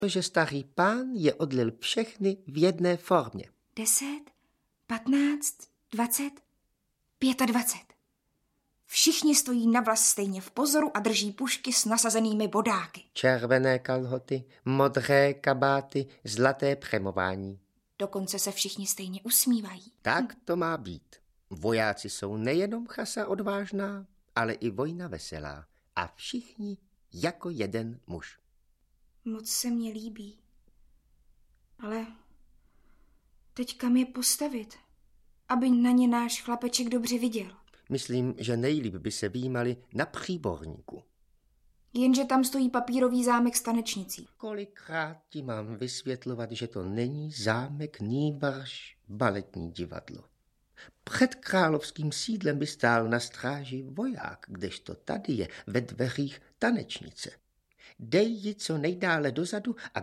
že starý pán je odlil všechny v jedné formě. 10, 15, 20, 25. Všichni stojí navlas stejně v pozoru a drží pušky s nasazenými bodáky. Červené kalhoty, modré kabáty, zlaté přemování. Dokonce se všichni stejně usmívají. Tak to má být. Vojáci jsou nejenom chasa odvážná, ale i vojna veselá. A všichni jako jeden muž. Moc se mně líbí. Ale teď kam je postavit, aby na ně náš chlapeček dobře viděl? Myslím, že nejlíp by se výjímali na Příborníku. Jenže tam stojí papírový zámek s tanečnicí. Kolikrát ti mám vysvětlovat, že to není zámek, nýbrž baletní divadlo. Před královským sídlem by stál na stráži voják, kdežto tady je ve dveřích tanečnice. Dej ji co nejdále dozadu a